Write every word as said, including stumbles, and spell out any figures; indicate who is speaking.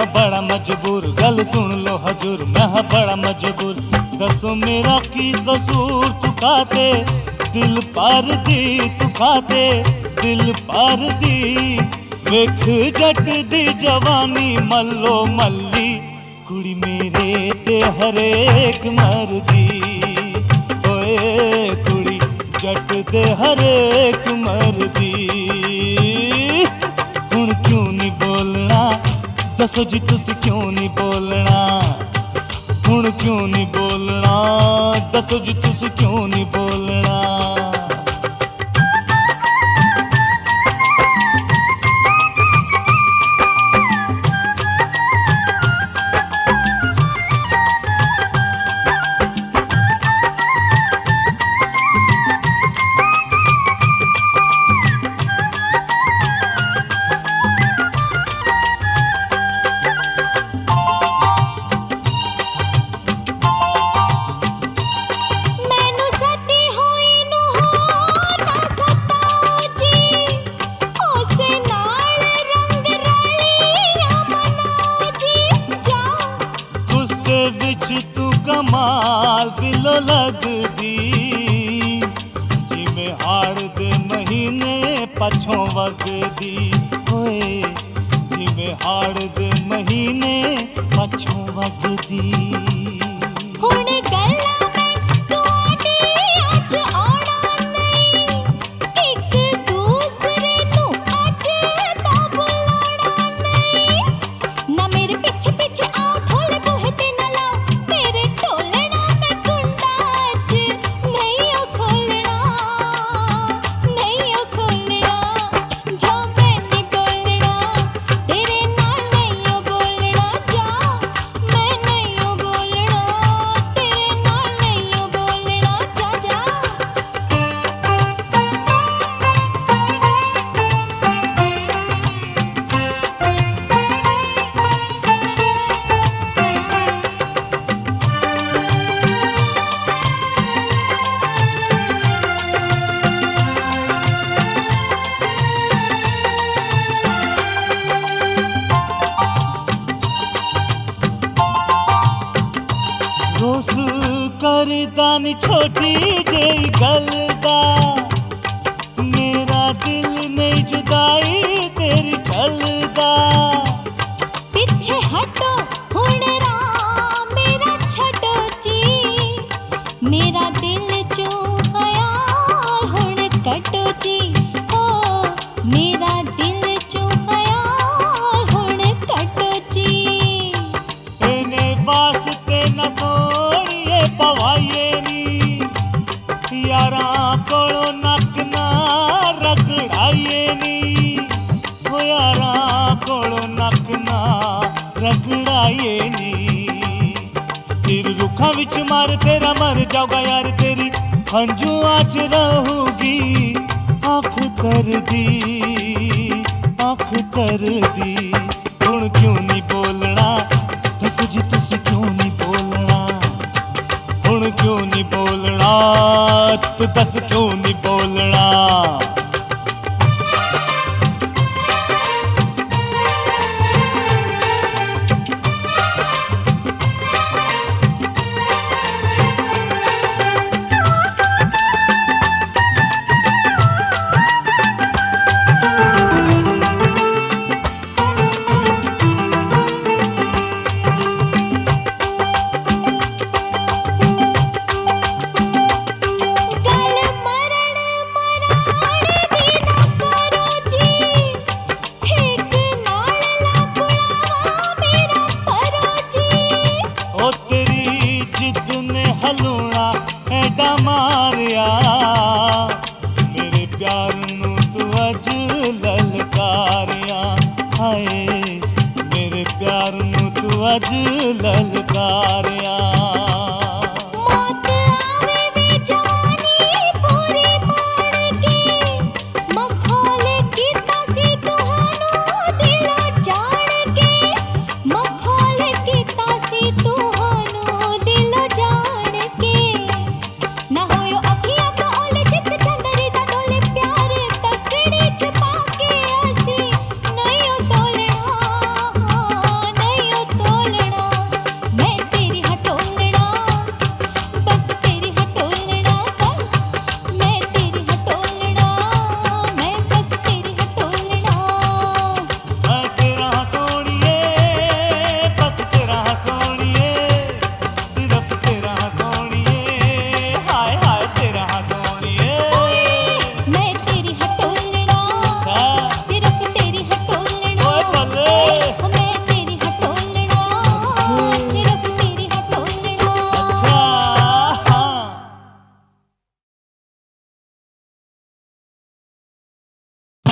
Speaker 1: हाँ बड़ा मजबूर, गल सुन लो हजूर, मैं हाँ बड़ा मजबूर। दसो मेरा की कसूर, तू खाते दिल पार दी, तू खाते दिल पार दी। वेख जट दी जवानी मल्लो मल्ली, कुड़ी मेरे ते हरेक मरदी। ओए कुड़ी जट दे हरेक मरदी। हुण क्यों नहीं बोलना, दसो जी तुसी क्यों नहीं बोलना। हुण क्यों नहीं बोलना, दसो जी तुसी क्यों नहीं बोलना। विच तू कमाल बिलो लगदी, जिमें हाड़ दे महीने पछों वगदी। होए जिमें हाड़ दे महीने पछों वगदी। रोस करदा नी छोटी जेही गल दा, मेरा दिल नहीं जुदाई तेरी चलदा।
Speaker 2: पिछे हटो हुण राम मेरा छड्डो जी, मेरा दिल चो ख्याल हुण कड्डो जी। ओ मेरा दिल चो ख्याल हुण कड्डो जी।
Speaker 1: एने वास्ते न सोणिए पवाइए नी, यारां कोलों नक ना रगड़ाइए नी। ओ यारां कोलों नक ना रगड़ाइए नी। सिर रुखा विच मार तेरा मर जाऊगा यार तेरी, हंजुआं च रहूगी आँख तरदी, आँख तरदी। हुण क्यों नहीं बोलना, दसो जी तुसी क्यों नहीं बोलना। हुण क्यों नहीं बोलना, तू दस क्यों नहीं बोलना। मारिया मेरे प्यार नू तू अज ललकारिया। हाय मेरे प्यार नू तू अज ललकारिया।